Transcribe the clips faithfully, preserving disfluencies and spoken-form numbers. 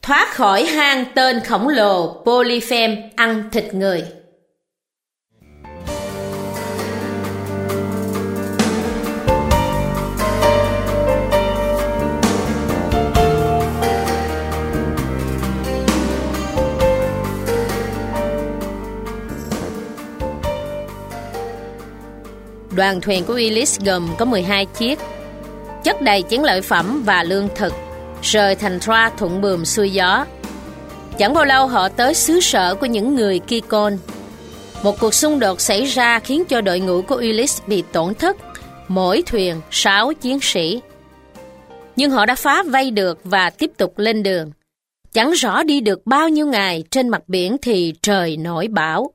thoát khỏi hang tên khổng lồ Polyphem ăn thịt người. Đoàn thuyền của Ulysses gồm có mười hai chiếc, chất đầy chiến lợi phẩm và lương thực, rời thành Troa thuận buồm xuôi gió. Chẳng bao lâu họ tới xứ sở của những người Kikon. Một cuộc xung đột xảy ra khiến cho đội ngũ của Ulysses bị tổn thất, mỗi thuyền sáu chiến sĩ. Nhưng họ đã phá vây được và tiếp tục lên đường. Chẳng rõ đi được bao nhiêu ngày trên mặt biển thì trời nổi bão.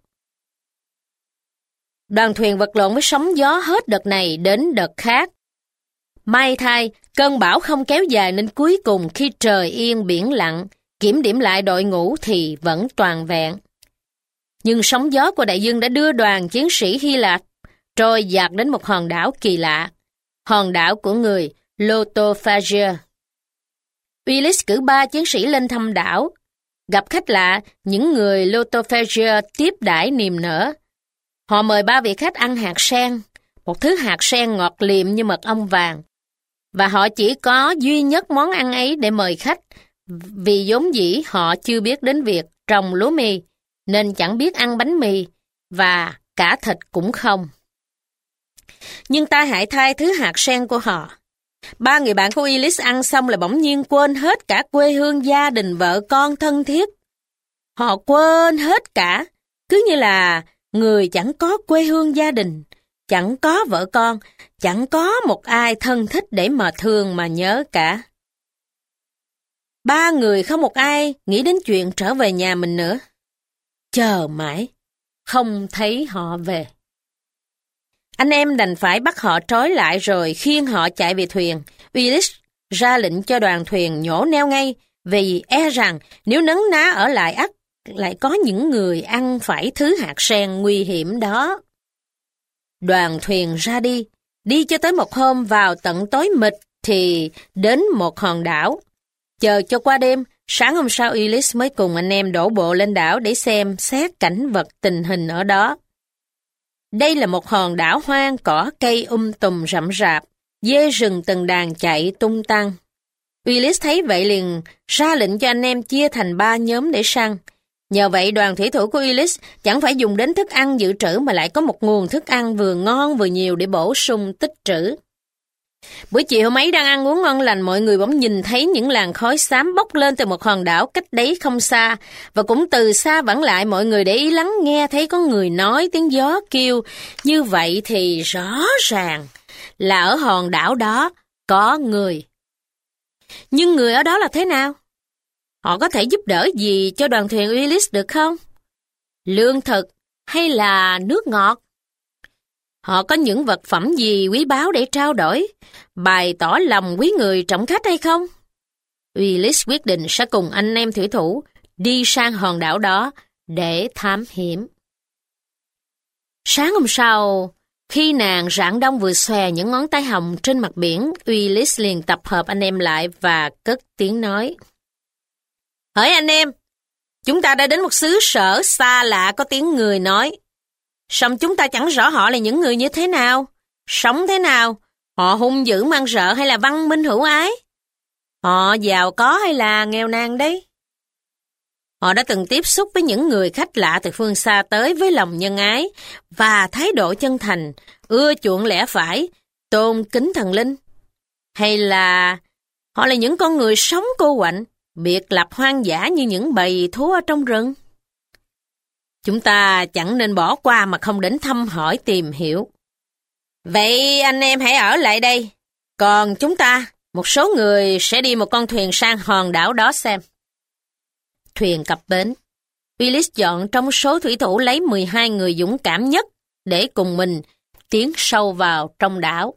Đoàn thuyền vật lộn với sóng gió hết đợt này đến đợt khác. May thay, cơn bão không kéo dài nên cuối cùng khi trời yên biển lặng, kiểm điểm lại đội ngũ thì vẫn toàn vẹn. Nhưng sóng gió của đại dương đã đưa đoàn chiến sĩ Hy Lạp trôi dạt đến một hòn đảo kỳ lạ, hòn đảo của người Lotophagia. Ulysses cử ba chiến sĩ lên thăm đảo. Gặp khách lạ, những người Lotophagia tiếp đãi niềm nở. Họ mời ba vị khách ăn hạt sen, một thứ hạt sen ngọt liệm như mật ong vàng. Và họ chỉ có duy nhất món ăn ấy để mời khách, vì vốn dĩ họ chưa biết đến việc trồng lúa mì, nên chẳng biết ăn bánh mì, và cả thịt cũng không. Nhưng tai hại thay thứ hạt sen của họ. Ba người bạn của Ulysses ăn xong là bỗng nhiên quên hết cả quê hương, gia đình, vợ con thân thiết. Họ quên hết cả, cứ như là người chẳng có quê hương gia đình, chẳng có vợ con, chẳng có một ai thân thích để mà thương mà nhớ cả. Ba người không một ai nghĩ đến chuyện trở về nhà mình nữa. Chờ mãi, không thấy họ về. Anh em đành phải bắt họ trói lại rồi khiêng họ chạy về thuyền. Ulysses ra lệnh cho đoàn thuyền nhổ neo ngay, vì e rằng nếu nấn ná ở lại ắt lại có những người ăn phải thứ hạt sen nguy hiểm đó. Đoàn thuyền ra đi, đi cho tới một hôm vào tận tối mịt thì đến một hòn đảo. Chờ cho qua đêm, sáng hôm sau Ulysses mới cùng anh em đổ bộ lên đảo để xem xét cảnh vật tình hình ở đó. Đây là một hòn đảo hoang, cỏ cây um tùm rậm rạp, dê rừng từng đàn chạy tung tăng. Ulysses thấy vậy liền ra lệnh cho anh em chia thành ba nhóm để săn. Nhờ vậy đoàn thủy thủ của Ulysses chẳng phải dùng đến thức ăn dự trữ mà lại có một nguồn thức ăn vừa ngon vừa nhiều để bổ sung tích trữ. Buổi chiều hôm ấy đang ăn uống ngon lành, mọi người bỗng nhìn thấy những làn khói xám bốc lên từ một hòn đảo cách đấy không xa, và cũng từ xa vẳng lại mọi người để ý lắng nghe thấy có người nói, tiếng gió kêu. Như vậy thì rõ ràng là ở hòn đảo đó có người. Nhưng người ở đó là thế nào? Họ có thể giúp đỡ gì cho đoàn thuyền Ulysses được không? Lương thực hay là nước ngọt? Họ có những vật phẩm gì quý báu để trao đổi, bày tỏ lòng quý người trọng khách hay không? Ulysses quyết định sẽ cùng anh em thủy thủ đi sang hòn đảo đó để thám hiểm. Sáng hôm sau, khi nàng rạng đông vừa xòe những ngón tay hồng trên mặt biển, Ulysses liền tập hợp anh em lại và cất tiếng nói. Hỡi anh em, chúng ta đã đến một xứ sở xa lạ có tiếng người nói. Song chúng ta chẳng rõ họ là những người như thế nào, sống thế nào, họ hung dữ man rợ hay là văn minh hữu ái. Họ giàu có hay là nghèo nàn đấy. Họ đã từng tiếp xúc với những người khách lạ từ phương xa tới với lòng nhân ái và thái độ chân thành, ưa chuộng lẽ phải, tôn kính thần linh. Hay là họ là những con người sống cô quạnh, biệt lập hoang dã như những bầy thú ở trong rừng? Chúng ta chẳng nên bỏ qua mà không đến thăm hỏi tìm hiểu. Vậy anh em hãy ở lại đây. Còn chúng ta, một số người sẽ đi một con thuyền sang hòn đảo đó xem. Thuyền cập bến. Ulysses chọn trong số thủy thủ lấy mười hai người dũng cảm nhất để cùng mình tiến sâu vào trong đảo.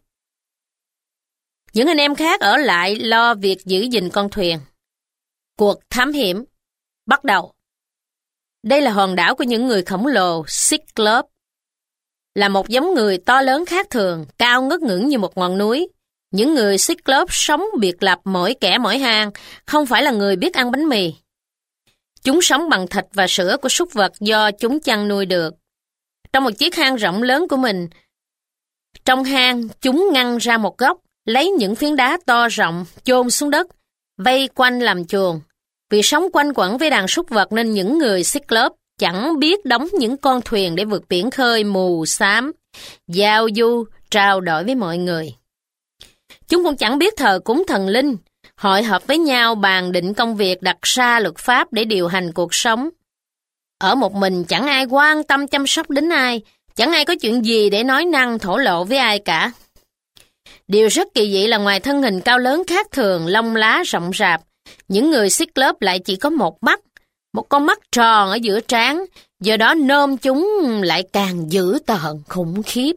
Những anh em khác ở lại lo việc giữ gìn con thuyền. Cuộc thám hiểm bắt đầu. Đây là hòn đảo của những người khổng lồ Cyclops, là một giống người to lớn khác thường, cao ngất ngưỡng như một ngọn núi. Những người Cyclops sống biệt lập mỗi kẻ mỗi hang, không phải là người biết ăn bánh mì. Chúng sống bằng thịt và sữa của súc vật do chúng chăn nuôi được. Trong một chiếc hang rộng lớn của mình, trong hang chúng ngăn ra một góc, lấy những phiến đá to rộng, chôn xuống đất, vây quanh làm chuồng. Vì sống quanh quẩn với đàn súc vật nên những người Cyclops chẳng biết đóng những con thuyền để vượt biển khơi mù xám, giao du, trao đổi với mọi người. Chúng cũng chẳng biết thờ cúng thần linh, hội họp với nhau bàn định công việc, đặt ra luật pháp để điều hành cuộc sống. Ở một mình chẳng ai quan tâm chăm sóc đến ai, chẳng ai có chuyện gì để nói năng thổ lộ với ai cả. Điều rất kỳ dị là ngoài thân hình cao lớn khác thường, lông lá rộng rạp, những người Cyclops lại chỉ có một mắt, một con mắt tròn ở giữa trán, do đó nôm chúng lại càng dữ tợn khủng khiếp.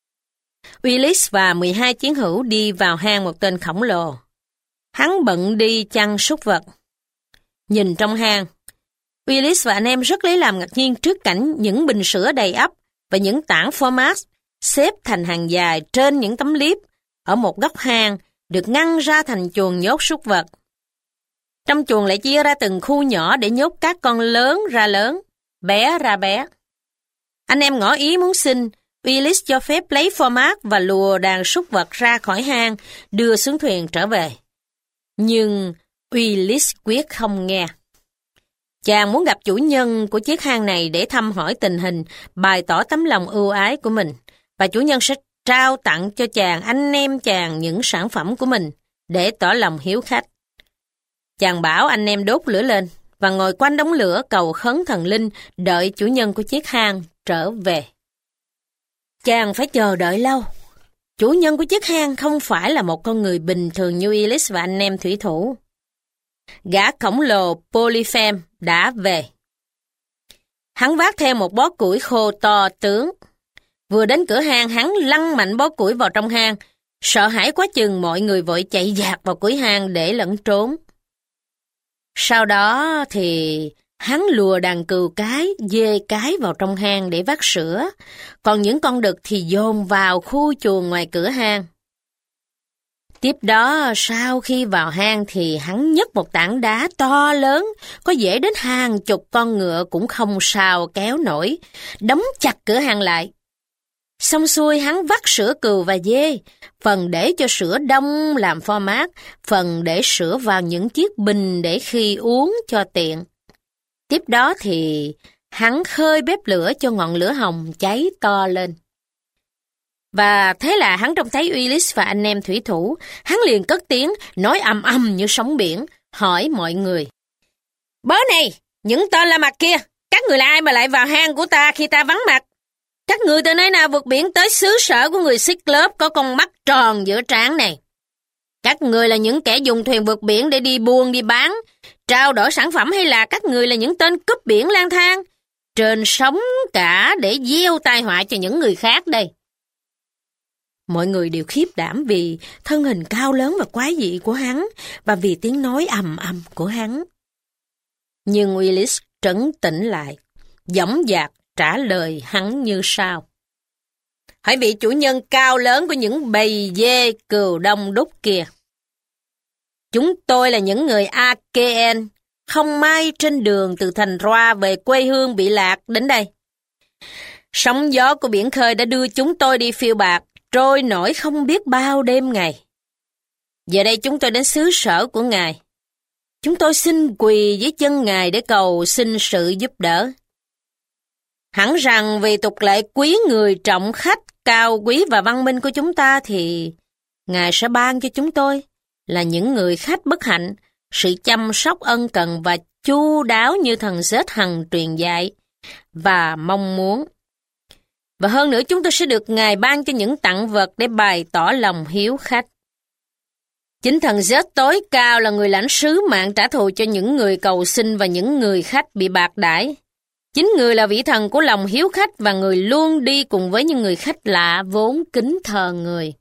Willis và mười hai chiến hữu đi vào hang một tên khổng lồ. Hắn bận đi chăn súc vật. Nhìn trong hang, Willis và anh em rất lấy làm ngạc nhiên trước cảnh những bình sữa đầy ắp và những tảng fromage xếp thành hàng dài trên những tấm liếp ở một góc hang được ngăn ra thành chuồng nhốt súc vật. Trong chuồng lại chia ra từng khu nhỏ để nhốt các con lớn ra lớn, bé ra bé. Anh em ngỏ ý muốn xin, Willis cho phép lấy fromage và lùa đàn súc vật ra khỏi hang, đưa xuống thuyền trở về. Nhưng Willis quyết không nghe. Chàng muốn gặp chủ nhân của chiếc hang này để thăm hỏi tình hình, bày tỏ tấm lòng ưu ái của mình, và chủ nhân sẽ trao tặng cho chàng, anh em chàng những sản phẩm của mình để tỏ lòng hiếu khách. Chàng bảo anh em đốt lửa lên và ngồi quanh đống lửa cầu khấn thần linh, đợi chủ nhân của chiếc hang trở về. Chàng phải chờ đợi lâu. Chủ nhân của chiếc hang không phải là một con người bình thường như Willis và anh em thủy thủ. Gã khổng lồ Polyphem đã về. Hắn vác theo một bó củi khô to tướng. Vừa đến cửa hang, hắn lăn mạnh bó củi vào trong hang. Sợ hãi quá chừng, mọi người vội chạy dạt vào cuối hang để lẫn trốn. Sau đó thì hắn lùa đàn cừu cái, dê cái vào trong hang để vắt sữa, còn những con đực thì dồn vào khu chuồng ngoài cửa hang. Tiếp đó, sau khi vào hang thì hắn nhấc một tảng đá to lớn, có dễ đến hàng chục con ngựa cũng không sao kéo nổi, đóng chặt cửa hang lại. Xong xuôi hắn vắt sữa cừu và dê, phần để cho sữa đông làm pho mát, phần để sữa vào những chiếc bình để khi uống cho tiện. Tiếp đó thì hắn khơi bếp lửa cho ngọn lửa hồng cháy to lên. Và thế là hắn trông thấy Willis và anh em thủy thủ, hắn liền cất tiếng, nói ầm ầm như sóng biển, hỏi mọi người. Bớ này, những tên la mặt kia, các người là ai mà lại vào hang của ta khi ta vắng mặt? Các người từ nơi nào vượt biển tới xứ sở của người Cyclops có con mắt tròn giữa trán này? Các người là những kẻ dùng thuyền vượt biển để đi buôn đi bán, trao đổi sản phẩm, hay là các người là những tên cướp biển lang thang, trên sóng cả để gieo tai họa cho những người khác đây? Mọi người đều khiếp đảm vì thân hình cao lớn và quái dị của hắn và vì tiếng nói ầm ầm của hắn. Nhưng Willis trấn tĩnh lại, dõng dạc trả lời hắn như sau. Hỡi vị chủ nhân cao lớn của những bầy dê cừu đông đúc kia. Chúng tôi là những người Achaean, không may trên đường từ thành Troa về quê hương bị lạc đến đây. Sóng gió của biển khơi đã đưa chúng tôi đi phiêu bạt, trôi nổi không biết bao đêm ngày. Giờ đây chúng tôi đến xứ sở của Ngài. Chúng tôi xin quỳ dưới chân Ngài để cầu xin sự giúp đỡ. Hẳn rằng vì tục lệ quý người trọng khách, cao quý và văn minh của chúng ta thì Ngài sẽ ban cho chúng tôi là những người khách bất hạnh, sự chăm sóc ân cần và chu đáo như thần Zết hằng truyền dạy và mong muốn. Và hơn nữa chúng tôi sẽ được Ngài ban cho những tặng vật để bày tỏ lòng hiếu khách. Chính thần Zết tối cao là người lãnh sứ mạng trả thù cho những người cầu xin và những người khách bị bạc đãi. Chính người là vị thần của lòng hiếu khách và người luôn đi cùng với những người khách lạ vốn kính thờ người.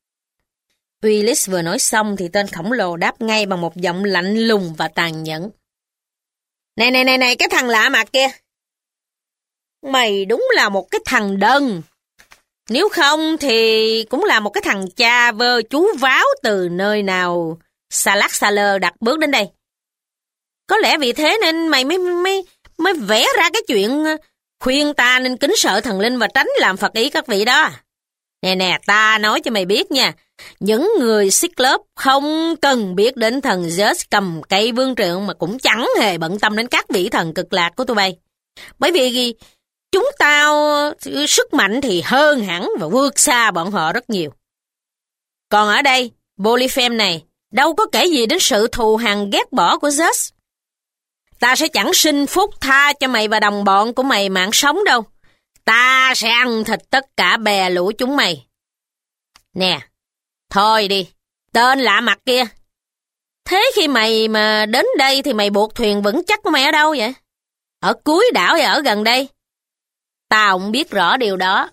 Willis vừa nói xong thì tên khổng lồ đáp ngay bằng một giọng lạnh lùng và tàn nhẫn. Này này này này cái thằng lạ mặt kia. Mày đúng là một cái thằng đần. Nếu không thì cũng là một cái thằng cha vơ chú váo từ nơi nào xa lắc xa lơ đặt bước đến đây. Có lẽ vì thế nên mày mới mới mới vẽ ra cái chuyện khuyên ta nên kính sợ thần linh và tránh làm phật ý các vị đó. Nè nè, ta nói cho mày biết nha, những người xích lớp không cần biết đến thần Zeus cầm cây vương trượng mà cũng chẳng hề bận tâm đến các vị thần cực lạc của tụi bay. Bởi vì chúng tao sức mạnh thì hơn hẳn và vượt xa bọn họ rất nhiều. Còn ở đây, Polyphem này đâu có kể gì đến sự thù hằn ghét bỏ của Zeus. Ta sẽ chẳng xin phúc tha cho mày và đồng bọn của mày mạng sống đâu. Ta sẽ ăn thịt tất cả bè lũ chúng mày. Nè, thôi đi, tên lạ mặt kia. Thế khi mày mà đến đây thì mày buộc thuyền vững chắc của mày ở đâu vậy? Ở cuối đảo hay ở gần đây? Tao không biết rõ điều đó.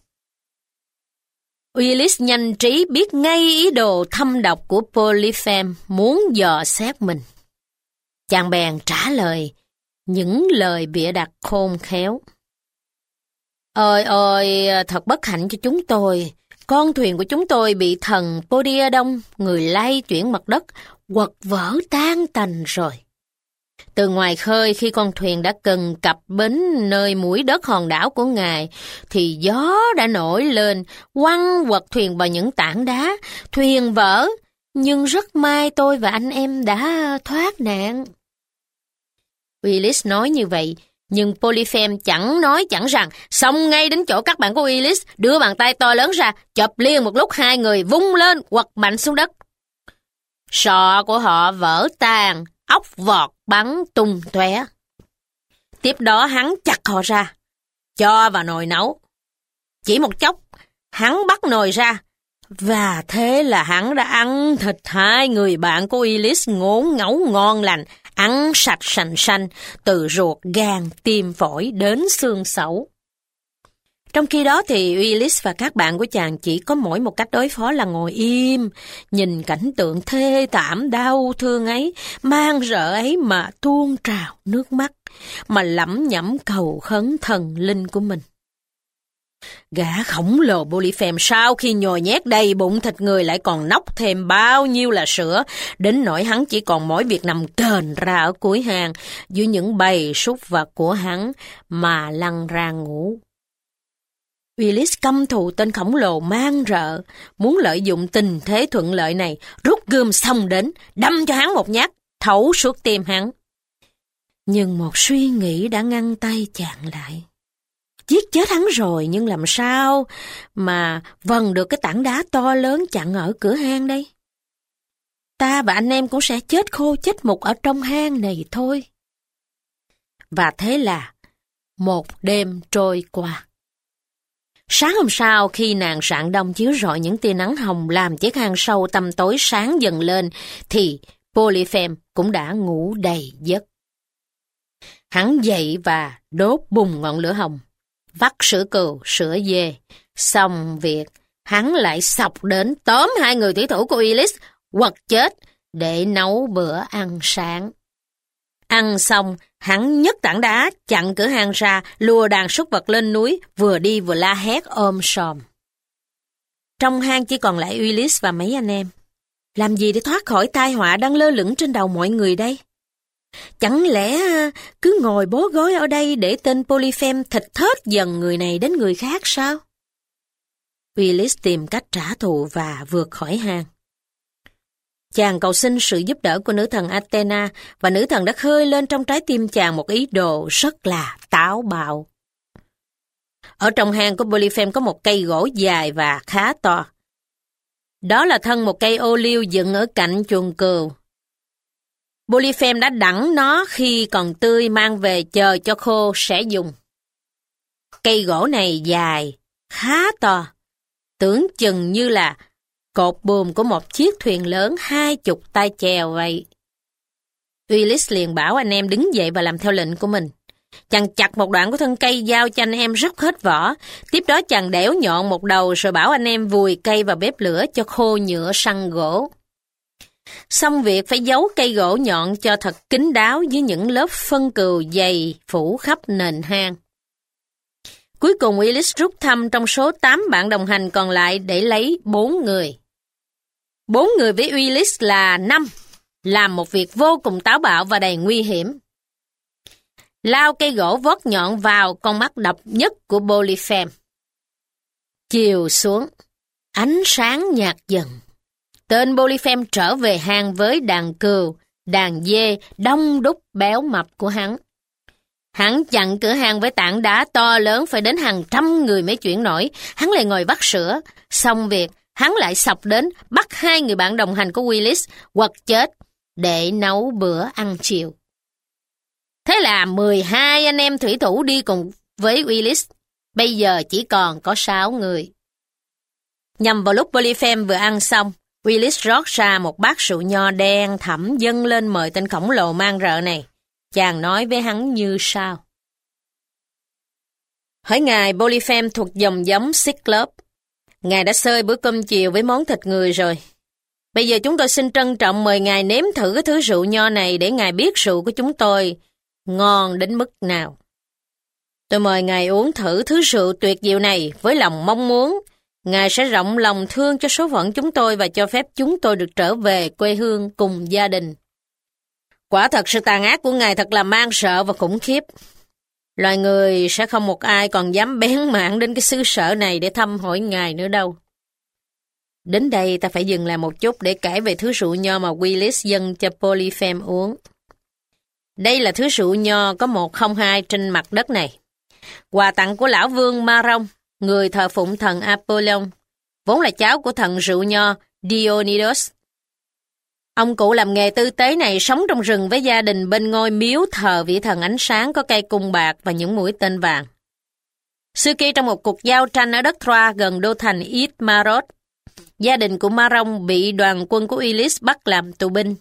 Ulises nhanh trí biết ngay ý đồ thâm độc của Polyphem muốn dò xét mình. Chàng bèn trả lời những lời bịa đặt khôn khéo. Ôi ôi, thật bất hạnh cho chúng tôi. Con thuyền của chúng tôi bị thần Poseidon, người lay chuyển mặt đất, quật vỡ tan tành rồi. Từ ngoài khơi, khi con thuyền đã cần cập bến nơi mũi đất hòn đảo của ngài, thì gió đã nổi lên, quăng quật thuyền vào những tảng đá, thuyền vỡ, nhưng rất may tôi và anh em đã thoát nạn. Ulises nói như vậy, nhưng Polyphem chẳng nói chẳng rằng, xông ngay đến chỗ các bạn của Ulises, đưa bàn tay to lớn ra, chộp liền một lúc hai người vung lên, quật mạnh xuống đất. Sọ của họ vỡ tan, ốc vọt bắn tung tóe. Tiếp đó hắn chặt họ ra, cho vào nồi nấu. Chỉ một chốc, hắn bắt nồi ra, và thế là hắn đã ăn thịt hai người bạn của Ulises ngốn ngấu ngon lành, ăn sạch sành xanh, từ ruột, gan, tim, phổi đến xương sẩu. Trong khi đó thì Ulises và các bạn của chàng chỉ có mỗi một cách đối phó là ngồi im, nhìn cảnh tượng thê thảm đau thương ấy, mang rợ ấy mà tuôn trào nước mắt, mà lẩm nhẩm cầu khấn thần linh của mình. Gã khổng lồ Polyphem sau khi nhồi nhét đầy bụng thịt người lại còn nốc thêm bao nhiêu là sữa, đến nỗi hắn chỉ còn mỗi việc nằm kềnh ra ở cuối hang dưới những bầy súc vật của hắn mà lăn ra ngủ. Ulises căm thù tên khổng lồ mang rợ, muốn lợi dụng tình thế thuận lợi này, rút gươm xông đến, đâm cho hắn một nhát, thấu suốt tim hắn. Nhưng một suy nghĩ đã ngăn tay chàng lại. Giết chết hắn rồi, nhưng làm sao mà vần được cái tảng đá to lớn chặn ở cửa hang đây? Ta và anh em cũng sẽ chết khô chết mục ở trong hang này thôi. Và thế là một đêm trôi qua. Sáng hôm sau, khi nàng rạng đông chiếu rọi những tia nắng hồng làm chiếc hang sâu tăm tối sáng dần lên, thì Polyphem cũng đã ngủ đầy giấc. Hắn dậy và đốt bùng ngọn lửa hồng, vắt sữa cừu, sữa dê. Xong việc, hắn lại xộc đến tóm hai người thủy thủ của Ulises, quật chết để nấu bữa ăn sáng. Ăn xong, hắn nhấc tảng đá, chặn cửa hang ra, lùa đàn súc vật lên núi, vừa đi vừa la hét ôm sòm. Trong hang chỉ còn lại Ulises và mấy anh em. Làm gì để thoát khỏi tai họa đang lơ lửng trên đầu mọi người đây? Chẳng lẽ cứ ngồi bó gối ở đây để tên Polyphem thịt thớt dần người này đến người khác sao? Ulises tìm cách trả thù và vượt khỏi hang. Chàng cầu xin sự giúp đỡ của nữ thần Athena, và nữ thần đã khơi lên trong trái tim chàng một ý đồ rất là táo bạo. Ở trong hang của Polyphem có một cây gỗ dài và khá to. Đó là thân một cây ô liu dựng ở cạnh chuồng cừu. Polyphem đã đẵng nó khi còn tươi mang về chờ cho khô sẽ dùng. Cây gỗ này dài, khá to, tưởng chừng như là cột buồm của một chiếc thuyền lớn hai chục tay chèo vậy. Ulises liền bảo anh em đứng dậy và làm theo lệnh của mình. Chàng chặt một đoạn của thân cây giao cho anh em róc hết vỏ. Tiếp đó chàng đẽo nhọn một đầu rồi bảo anh em vùi cây vào bếp lửa cho khô nhựa săn gỗ. Xong việc phải giấu cây gỗ nhọn cho thật kín đáo dưới những lớp phân cừu dày phủ khắp nền hang. Cuối cùng Willis rút thăm trong số tám bạn đồng hành còn lại để lấy bốn người. Bốn người với Willis là năm, làm một việc vô cùng táo bạo và đầy nguy hiểm. Lao cây gỗ vót nhọn vào con mắt độc nhất của Polyphem. Chiều xuống, ánh sáng nhạt dần. Tên Polyphem trở về hang với đàn cừu, đàn dê đông đúc béo mập của hắn. Hắn chặn cửa hang với tảng đá to lớn phải đến hàng trăm người mới chuyển nổi. Hắn lại ngồi vắt sữa. Xong việc, hắn lại xộc đến bắt hai người bạn đồng hành của Willis quật chết để nấu bữa ăn chiều. Thế là mười hai anh em thủy thủ đi cùng với Willis. Bây giờ chỉ còn có sáu người. Nhằm vào lúc Polyphem vừa ăn xong, Willis rót ra một bát rượu nho đen thẫm dâng lên mời tên khổng lồ mang rợ này. Chàng nói với hắn như sau. Hỡi ngài Polyphem thuộc dòng giống Cyclops. Ngài đã xơi bữa cơm chiều với món thịt người rồi. Bây giờ chúng tôi xin trân trọng mời ngài nếm thử cái thứ rượu nho này để ngài biết rượu của chúng tôi ngon đến mức nào. Tôi mời ngài uống thử thứ rượu tuyệt diệu này với lòng mong muốn ngài sẽ rộng lòng thương cho số phận chúng tôi và cho phép chúng tôi được trở về quê hương cùng gia đình. Quả thật sự tàn ác của ngài thật là man sợ và khủng khiếp. Loài người sẽ không một ai còn dám bén mảng đến cái xứ sở này để thăm hỏi ngài nữa đâu. Đến đây ta phải dừng lại một chút để kể về thứ rượu nho mà Willis dâng cho Polyphem uống. Đây là thứ rượu nho có một không hai trên mặt đất này. Quà tặng của lão vương Maron, người thờ phụng thần Apollon, vốn là cháu của thần rượu nho Dionysos. Ông cụ làm nghề tư tế này sống trong rừng với gia đình bên ngôi miếu thờ vị thần ánh sáng có cây cung bạc và những mũi tên vàng. Xưa kia trong một cuộc giao tranh ở đất Troa gần đô thành Ismaros, gia đình của Maron bị đoàn quân của Willis bắt làm tù binh.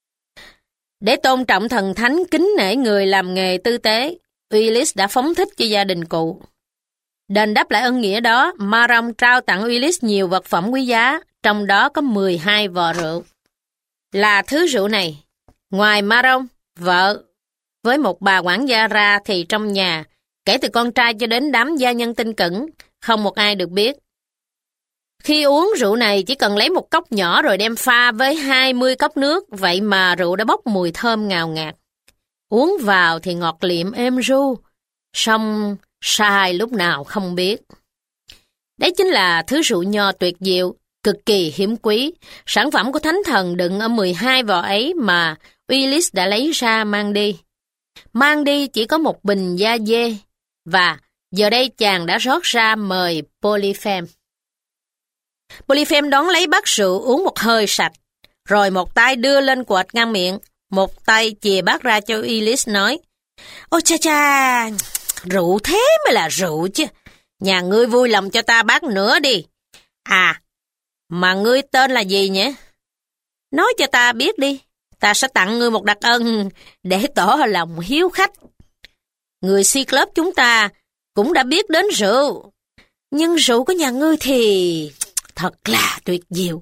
Để tôn trọng thần thánh kính nể người làm nghề tư tế, Willis đã phóng thích cho gia đình cụ. Đền đáp lại ân nghĩa đó, Maron trao tặng Willis nhiều vật phẩm quý giá, trong đó có mười hai vò rượu. Là thứ rượu này, ngoài Maron, vợ, với một bà quản gia ra thì trong nhà, kể từ con trai cho đến đám gia nhân tinh cẩn, không một ai được biết. Khi uống rượu này chỉ cần lấy một cốc nhỏ rồi đem pha với hai mươi cốc nước, vậy mà rượu đã bốc mùi thơm ngào ngạt. Uống vào thì ngọt liệm êm ru, song sai lúc nào không biết. Đấy chính là thứ rượu nho tuyệt diệu, cực kỳ hiếm quý, sản phẩm của thánh thần đựng ở mười hai vò ấy mà Willis đã lấy ra mang đi. Mang đi chỉ có một bình da dê, và giờ đây chàng đã rót ra mời Polyphem. Polyphem đón lấy bát rượu uống một hơi sạch, rồi một tay đưa lên quệt ngang miệng, một tay chìa bát ra cho Willis nói, ôi cha cha, rượu thế mới là rượu chứ, nhà ngươi vui lòng cho ta bát nữa đi. À, mà ngươi tên là gì nhỉ? Nói cho ta biết đi, ta sẽ tặng ngươi một đặc ân để tỏ lòng hiếu khách. Người Cyclops chúng ta cũng đã biết đến rượu, nhưng rượu của nhà ngươi thì thật là tuyệt diệu.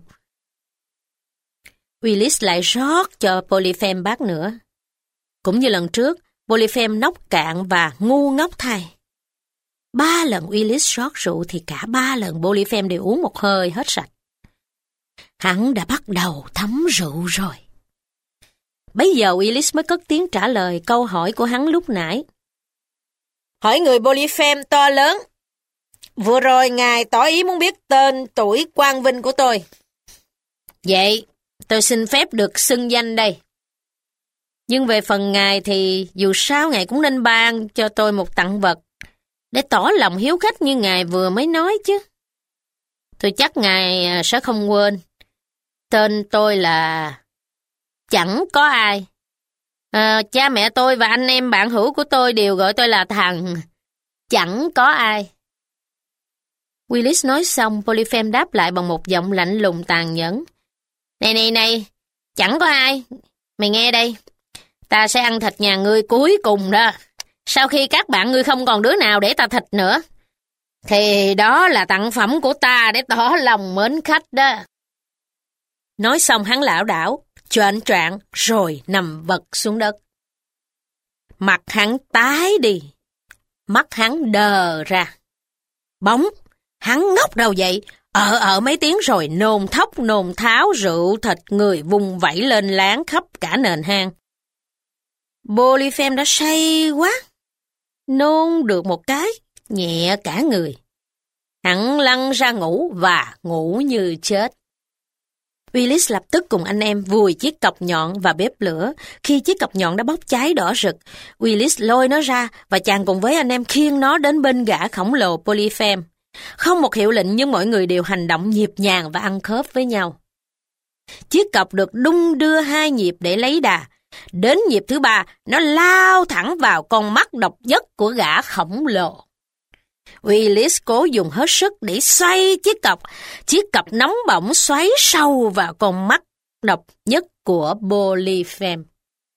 Willis lại rót cho Polyphem bát nữa. Cũng như lần trước, Polyphem nốc cạn và ngu ngốc thay. Ba lần Willis rót rượu thì cả ba lần Polyphem đều uống một hơi hết sạch. Hắn đã bắt đầu thấm rượu rồi. Bấy giờ Willis mới cất tiếng trả lời câu hỏi của hắn lúc nãy. Hỏi người Polyphem to lớn. Vừa rồi ngài tỏ ý muốn biết tên tuổi quang vinh của tôi. Vậy, tôi xin phép được xưng danh đây. Nhưng về phần ngài thì dù sao ngài cũng nên ban cho tôi một tặng vật để tỏ lòng hiếu khách như ngài vừa mới nói chứ. Tôi chắc ngài sẽ không quên. Tên tôi là Chẳng Có Ai. À, cha mẹ tôi và anh em bạn hữu của tôi đều gọi tôi là thằng Chẳng Có Ai. Willis nói xong, Polyphem đáp lại bằng một giọng lạnh lùng tàn nhẫn. Này này này, chẳng có ai. Mày nghe đây, ta sẽ ăn thịt nhà ngươi cuối cùng đó. Sau khi các bạn ngươi không còn đứa nào để ta thịt nữa, thì đó là tặng phẩm của ta để tỏ lòng mến khách đó. Nói xong hắn lảo đảo, choạng choạng rồi nằm vật xuống đất. Mặt hắn tái đi, mắt hắn đờ ra. Bỗng, hắn ngóc đầu dậy, ở ở mấy tiếng rồi nôn thốc nôn tháo rượu thịt người vung vẩy lên láng khắp cả nền hang. Polyphem đã say quá, nôn được một cái, nhẹ cả người. Hắn lăn ra ngủ và ngủ như chết. Willis lập tức cùng anh em vùi chiếc cọc nhọn vào bếp lửa. Khi chiếc cọc nhọn đã bốc cháy đỏ rực, Willis lôi nó ra và chàng cùng với anh em khiêng nó đến bên gã khổng lồ Polyphem. Không một hiệu lệnh nhưng mọi người đều hành động nhịp nhàng và ăn khớp với nhau. Chiếc cọc được đung đưa hai nhịp để lấy đà. Đến nhịp thứ ba, nó lao thẳng vào con mắt độc nhất của gã khổng lồ. Willis cố dùng hết sức để xoay chiếc cọc. Chiếc cọc nóng bỏng xoáy sâu vào con mắt độc nhất của Polyphem.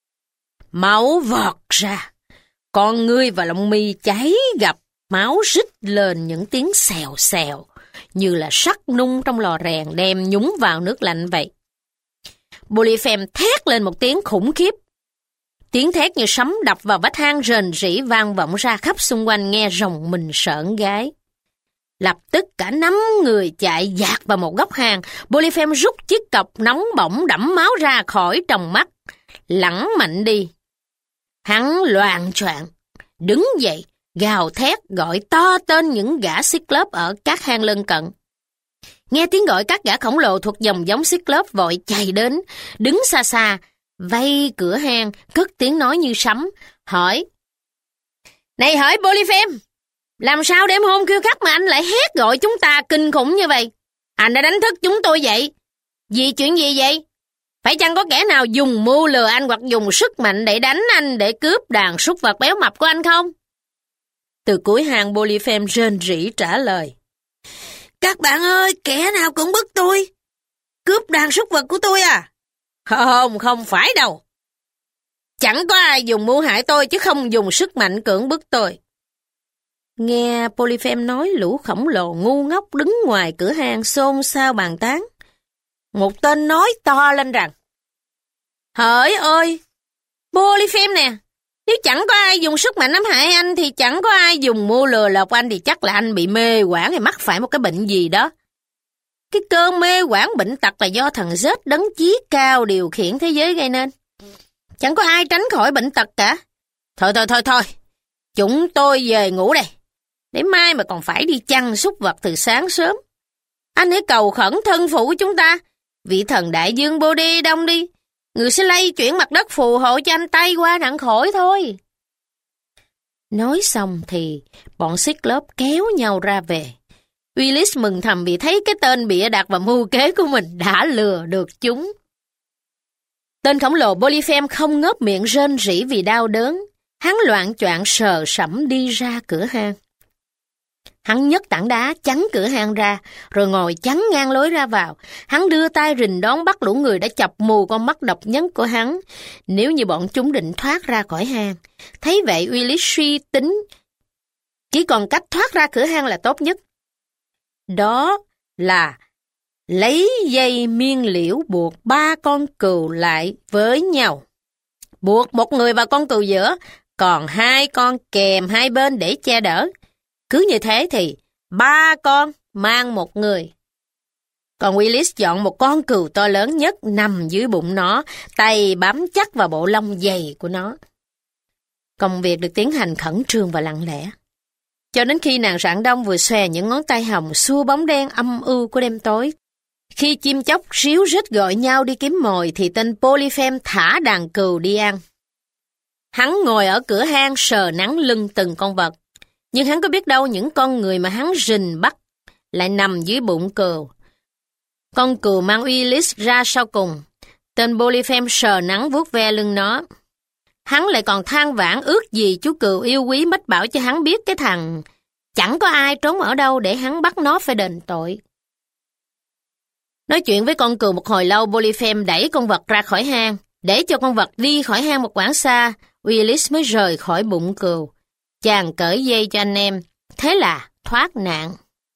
Máu vọt ra. Con ngươi và lông mi cháy gặp. Máu rít lên những tiếng xèo xèo, như là sắt nung trong lò rèn đem nhúng vào nước lạnh vậy. Polyphem thét lên một tiếng khủng khiếp. Tiếng thét như sấm đập vào vách hang rền rĩ vang vọng ra khắp xung quanh nghe rồng mình sởn gai. Lập tức cả năm người chạy dạt vào một góc hang. Polyphem rút chiếc cọc nóng bỏng đẫm máu ra khỏi tròng mắt, lẳng mạnh đi. Hắn loạng choạng đứng dậy, gào thét gọi to tên những gã Cyclops ở các hang lân cận. Nghe tiếng gọi, các gã khổng lồ thuộc dòng giống Cyclops vội chạy đến, đứng xa xa, vây cửa hang, cất tiếng nói như sấm, hỏi: "Này hỡi Polyphem, làm sao đêm hôm khuya khắc mà anh lại hét gọi chúng ta kinh khủng như vậy? Anh đã đánh thức chúng tôi vậy. Vì chuyện gì vậy? Phải chăng có kẻ nào dùng mưu lừa anh hoặc dùng sức mạnh để đánh anh để cướp đàn súc vật béo mập của anh không?" Từ cuối hang, Polyphem rên rỉ trả lời: "Các bạn ơi, kẻ nào cũng bức tôi. Cướp đàn súc vật của tôi à? Không, không phải đâu. Chẳng có ai dùng mưu hại tôi chứ không dùng sức mạnh cưỡng bức tôi." Nghe Polyphem nói, lũ khổng lồ ngu ngốc đứng ngoài cửa hang xôn xao bàn tán. Một tên nói to lên rằng: "Hỡi ơi, Polyphem nè, nếu chẳng có ai dùng sức mạnh ám hại anh thì chẳng có ai dùng mưu lừa lọc anh thì chắc là anh bị mê quảng hay mắc phải một cái bệnh gì đó. Cái cơn mê quảng bệnh tật là do thằng Zed đấng chí cao điều khiển thế giới gây nên. Chẳng có ai tránh khỏi bệnh tật cả. Thôi thôi thôi thôi, chúng tôi về ngủ đây. Để mai mà còn phải đi chăn súc vật từ sáng sớm. Anh hãy cầu khẩn thân phụ của chúng ta, vị thần đại dương Bồ-đê Đông đi. Người sẽ lay chuyển mặt đất phù hộ cho anh tay qua nặng khỏi thôi." Nói xong thì bọn Cyclops kéo nhau ra về. Willis mừng thầm vì thấy cái tên bịa đặt và mưu kế của mình đã lừa được chúng. Tên khổng lồ Polyphem không ngớp miệng rên rỉ vì đau đớn. Hắn loạng choạng sờ sẫm đi ra cửa hang. Hắn nhấc tảng đá chắn cửa hang ra, rồi ngồi chắn ngang lối ra vào. Hắn đưa tay rình đón bắt lũ người đã chọc mù con mắt độc nhất của hắn, nếu như bọn chúng định thoát ra khỏi hang. Thấy vậy, Willis suy tính chỉ còn cách thoát ra cửa hang là tốt nhất. Đó là lấy dây miên liễu buộc ba con cừu lại với nhau. Buộc một người vào con cừu giữa, còn hai con kèm hai bên để che đỡ. Cứ như thế thì ba con mang một người. Còn Willis chọn một con cừu to lớn nhất nằm dưới bụng nó, tay bám chắc vào bộ lông dày của nó. Công việc được tiến hành khẩn trương và lặng lẽ. Cho đến khi nàng rạng đông vừa xòe những ngón tay hồng xua bóng đen âm u của đêm tối. Khi chim chóc ríu rít gọi nhau đi kiếm mồi thì tên Polyphem thả đàn cừu đi ăn. Hắn ngồi ở cửa hang sờ nắng lưng từng con vật. Nhưng hắn có biết đâu những con người mà hắn rình bắt lại nằm dưới bụng cừu. Con cừu mang Willis ra sau cùng. Tên Polyphem sờ nắng vuốt ve lưng nó. Hắn lại còn than vãn ước gì chú cừu yêu quý mách bảo cho hắn biết cái thằng chẳng có ai trốn ở đâu để hắn bắt nó phải đền tội. Nói chuyện với con cừu một hồi lâu, Polyphem đẩy con vật ra khỏi hang. Để cho con vật đi khỏi hang một quãng xa, Willis mới rời khỏi bụng cừu. Chàng cởi dây cho anh em, thế là thoát nạn.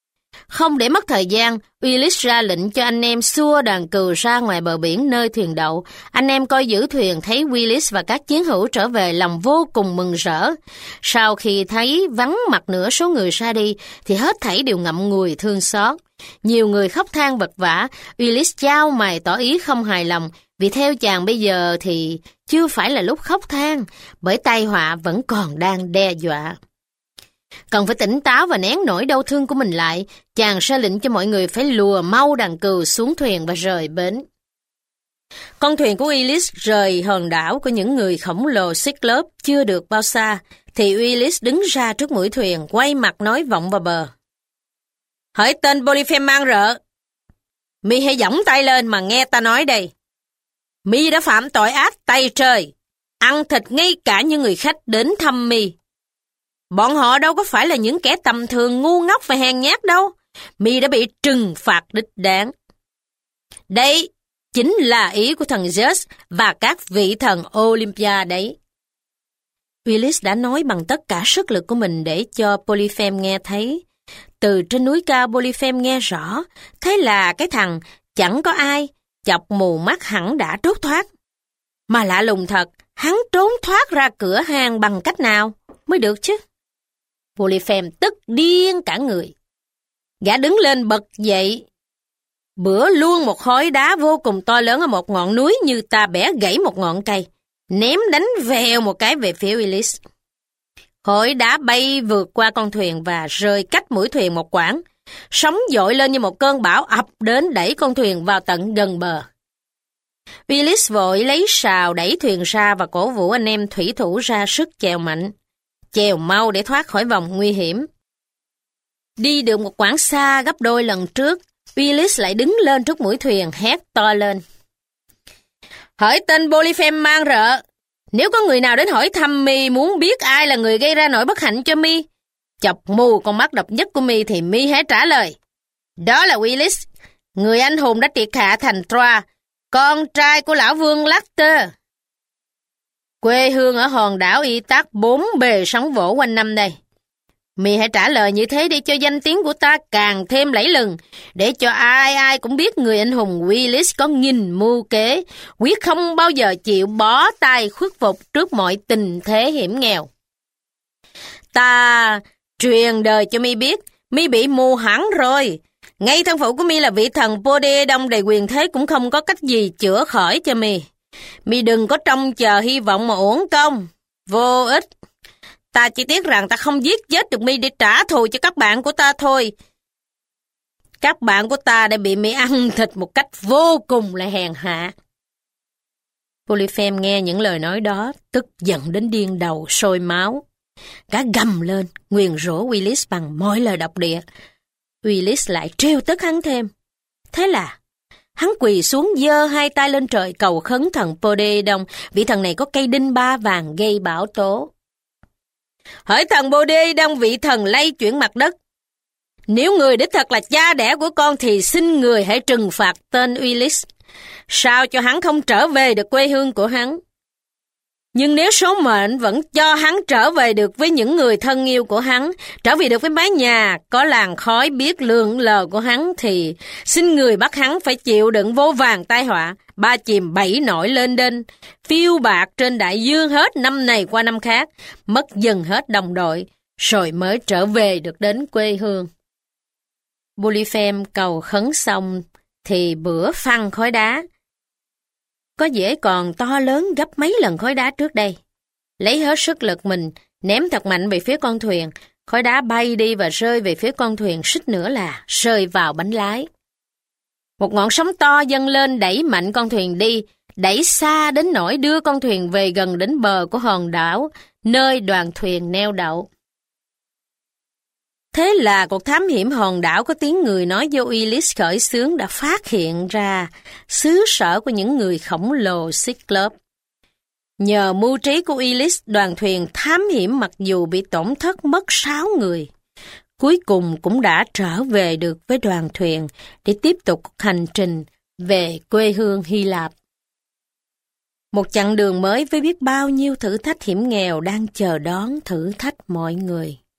Không để mất thời gian, Willis ra lệnh cho anh em xua đoàn cừu ra ngoài bờ biển nơi thuyền đậu. Anh em coi giữ thuyền thấy Willis và các chiến hữu trở về lòng vô cùng mừng rỡ. Sau khi thấy vắng mặt nửa số người ra đi, thì hết thảy đều ngậm ngùi thương xót. Nhiều người khóc than vật vã, Willis chau mày tỏ ý không hài lòng, vì theo chàng bây giờ thì chưa phải là lúc khóc than, bởi tai họa vẫn còn đang đe dọa. Cần phải tỉnh táo và nén nỗi đau thương của mình lại, chàng ra lệnh cho mọi người phải lùa mau đàn cừu xuống thuyền và rời bến. Con thuyền của Willis rời hòn đảo của những người khổng lồ Cyclops chưa được bao xa, thì Willis đứng ra trước mũi thuyền, quay mặt nói vọng vào bờ. Hỡi tên Polyphem mang rợ, mi hãy giỏng tay lên mà nghe ta nói đây. Mi đã phạm tội ác tay trời, ăn thịt ngay cả những người khách đến thăm mi. Bọn họ đâu có phải là những kẻ tầm thường ngu ngốc và hèn nhát đâu. Mi đã bị trừng phạt đích đáng. Đây chính là ý của thần Zeus và các vị thần Olympia đấy. Willis đã nói bằng tất cả sức lực của mình để cho Polyphem nghe thấy. Từ trên núi cao Polyphem nghe rõ, thế là cái thằng chẳng có ai, chọc mù mắt hẳn đã trốn thoát. Mà lạ lùng thật, hắn trốn thoát ra cửa hàng bằng cách nào mới được chứ? Polyphem tức điên cả người. Gã đứng lên bật dậy, bữa luôn một khối đá vô cùng to lớn ở một ngọn núi như ta bẻ gãy một ngọn cây, ném đánh vèo một cái về phía Willis. Khối đá bay vượt qua con thuyền và rơi cách mũi thuyền một quãng. Sóng dội lên như một cơn bão ập đến đẩy con thuyền vào tận gần bờ. Willis vội lấy sào đẩy thuyền ra và cổ vũ anh em thủy thủ ra sức chèo mạnh. Chèo mau để thoát khỏi vòng nguy hiểm. Đi được một quãng xa gấp đôi lần trước, Willis lại đứng lên trước mũi thuyền hét to lên. Hỡi tên Polyphem mang rợ, nếu có người nào đến hỏi thăm mi muốn biết ai là người gây ra nỗi bất hạnh cho mi, chọc mù con mắt độc nhất của mi thì mi hãy trả lời. Đó là Willis, người anh hùng đã triệt hạ thành Troa, con trai của lão vương Lacter. Quê hương ở hòn đảo Y Tác bốn bề sóng vỗ quanh năm đây. Mi hãy trả lời như thế để cho danh tiếng của ta càng thêm lẫy lừng, để cho ai ai cũng biết người anh hùng Willis có nghìn mưu kế, quyết không bao giờ chịu bó tay khuất phục trước mọi tình thế hiểm nghèo. Ta truyền đời cho mi biết, mi bị mù hẳn rồi. Ngay thân phụ của mi là vị thần Poseidon đầy quyền thế cũng không có cách gì chữa khỏi cho mi. Mi đừng có trông chờ hy vọng mà uổng công. Vô ích. Ta chỉ tiếc rằng ta không giết chết được mi để trả thù cho các bạn của ta thôi. Các bạn của ta đã bị mi ăn thịt một cách vô cùng là hèn hạ. Polyphem nghe những lời nói đó, tức giận đến điên đầu sôi máu. Gã gầm lên, nguyền rủa Willis bằng mọi lời độc địa. Willis lại trêu tức hắn thêm. Thế là hắn quỳ xuống giơ hai tay lên trời cầu khấn thần Poseidon, vị thần này có cây đinh ba vàng gây bão tố. Hỡi thần Poseidon, vị thần lay chuyển mặt đất, nếu người đích thật là cha đẻ của con thì xin người hãy trừng phạt tên Willis, sao cho hắn không trở về được quê hương của hắn. Nhưng nếu số mệnh vẫn cho hắn trở về được với những người thân yêu của hắn, trở về được với mái nhà có làn khói biết lượn lờ của hắn, thì xin người bắt hắn phải chịu đựng vô vàn tai họa, ba chìm bảy nổi lên đên, phiêu bạc trên đại dương hết năm này qua năm khác, mất dần hết đồng đội, rồi mới trở về được đến quê hương. Polyphem cầu khấn xong thì bữa phăng khói đá, có vẻ còn to lớn gấp mấy lần khói đá trước đây. Lấy hết sức lực mình, ném thật mạnh về phía con thuyền, khói đá bay đi và rơi về phía con thuyền suýt nữa là rơi vào bánh lái. Một ngọn sóng to dâng lên đẩy mạnh con thuyền đi, đẩy xa đến nỗi đưa con thuyền về gần đến bờ của hòn đảo, nơi đoàn thuyền neo đậu. Thế là cuộc thám hiểm hòn đảo có tiếng người nói vô Willis khởi xướng đã phát hiện ra xứ sở của những người khổng lồ Cyclops. Nhờ mưu trí của Willis, đoàn thuyền thám hiểm mặc dù bị tổn thất mất sáu người, cuối cùng cũng đã trở về được với đoàn thuyền để tiếp tục hành trình về quê hương Hy Lạp. Một chặng đường mới với biết bao nhiêu thử thách hiểm nghèo đang chờ đón thử thách mọi người.